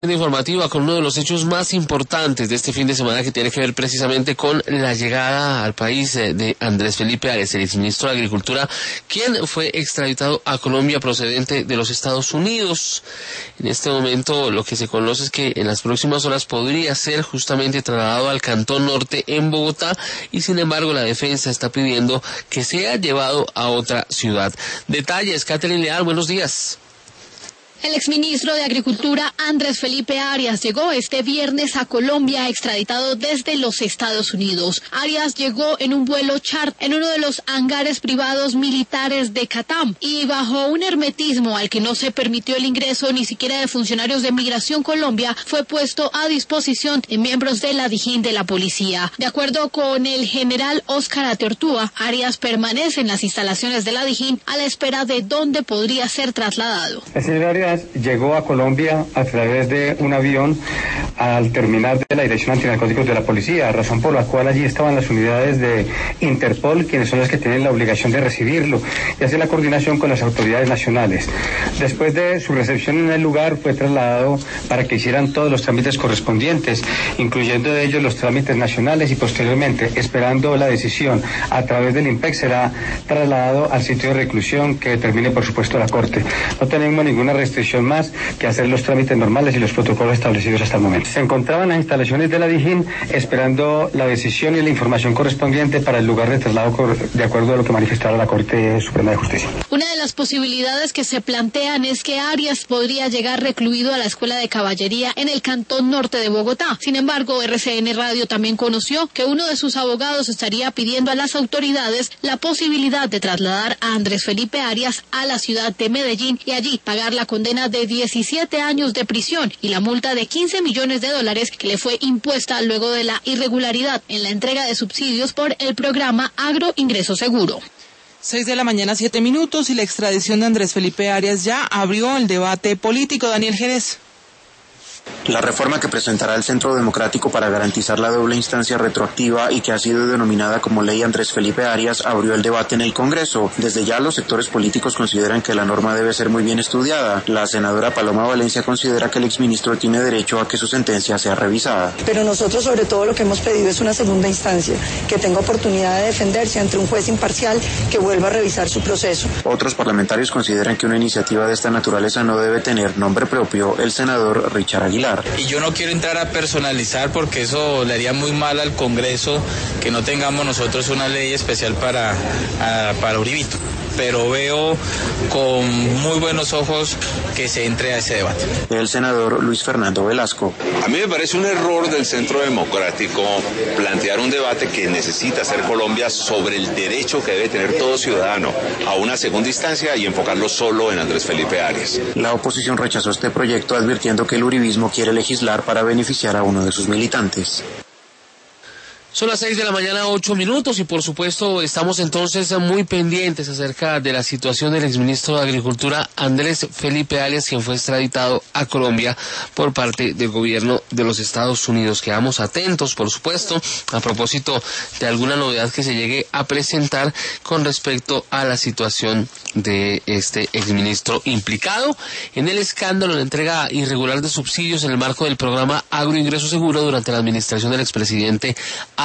Informativa con uno de los hechos más importantes de este fin de semana, que tiene que ver precisamente con la llegada al país de Andrés Felipe Arias, el exministro de Agricultura, quien fue extraditado a Colombia procedente de los Estados Unidos. En este momento lo que se conoce es que en las próximas horas podría ser justamente trasladado al Cantón Norte en Bogotá, y sin embargo la defensa está pidiendo que sea llevado a otra ciudad. Detalles, Catherine Leal, buenos días. El exministro de Agricultura, Andrés Felipe Arias, llegó este viernes a Colombia extraditado desde los Estados Unidos. Arias llegó en un vuelo charter en uno de los hangares privados militares de Catam y bajo un hermetismo al que no se permitió el ingreso ni siquiera de funcionarios de Migración Colombia, fue puesto a disposición de miembros de la Dijín de la policía. De acuerdo con el general Óscar Ateortúa, Arias permanece en las instalaciones de la Dijín a la espera de dónde podría ser trasladado. Llegó a Colombia a través de un avión al terminal de la Dirección Antinarcóticos de la Policía, razón por la cual allí estaban las unidades de Interpol, quienes son las que tienen la obligación de recibirlo y hacer la coordinación con las autoridades nacionales. Después de su recepción en el lugar, fue trasladado para que hicieran todos los trámites correspondientes, incluyendo de ellos los trámites nacionales, y posteriormente, esperando la decisión a través del IMPEC, será trasladado al sitio de reclusión que determine, por supuesto, la Corte. No tenemos ninguna restricción más que hacer los trámites normales y los protocolos establecidos hasta el momento. Se encontraban en las instalaciones de la Dijín esperando la decisión y la información correspondiente para el lugar de traslado, de acuerdo a lo que manifestara la Corte Suprema de Justicia. Una de las posibilidades que se plantean es que Arias podría llegar recluido a la Escuela de Caballería en el Cantón Norte de Bogotá. Sin embargo, RCN Radio también conoció que uno de sus abogados estaría pidiendo a las autoridades la posibilidad de trasladar a Andrés Felipe Arias a la ciudad de Medellín y allí pagar la condena de 17 años de prisión y la multa de $15 millones que le fue impuesta luego de la irregularidad en la entrega de subsidios por el programa Agro Ingreso Seguro. 6 de la mañana, 7 minutos, y la extradición de Andrés Felipe Arias ya abrió el debate político. Daniel Jerez. La reforma que presentará el Centro Democrático para garantizar la doble instancia retroactiva y que ha sido denominada como Ley Andrés Felipe Arias abrió el debate en el Congreso. Desde ya los sectores políticos consideran que la norma debe ser muy bien estudiada. La senadora Paloma Valencia considera que el exministro tiene derecho a que su sentencia sea revisada. Pero nosotros sobre todo lo que hemos pedido es una segunda instancia, que tenga oportunidad de defenderse ante un juez imparcial que vuelva a revisar su proceso. Otros parlamentarios consideran que una iniciativa de esta naturaleza no debe tener nombre propio. El senador Richard Aguilar. Y yo no quiero entrar a personalizar porque eso le haría muy mal al Congreso que no tengamos nosotros una ley especial para Uribito, pero veo con muy buenos ojos que se entre a ese debate. El senador Luis Fernando Velasco. A mí me parece un error del Centro Democrático plantear un debate que necesita hacer Colombia sobre el derecho que debe tener todo ciudadano a una segunda instancia y enfocarlo solo en Andrés Felipe Arias. La oposición rechazó este proyecto advirtiendo que el uribismo quiere legislar para beneficiar a uno de sus militantes. Son las 6 de la mañana, 8 minutos, y por supuesto estamos entonces muy pendientes acerca de la situación del exministro de Agricultura Andrés Felipe Arias, quien fue extraditado a Colombia por parte del gobierno de los Estados Unidos. Quedamos atentos, por supuesto, a propósito de alguna novedad que se llegue a presentar con respecto a la situación de este exministro implicado en el escándalo de la entrega irregular de subsidios en el marco del programa Agro Ingreso Seguro durante la administración del expresidente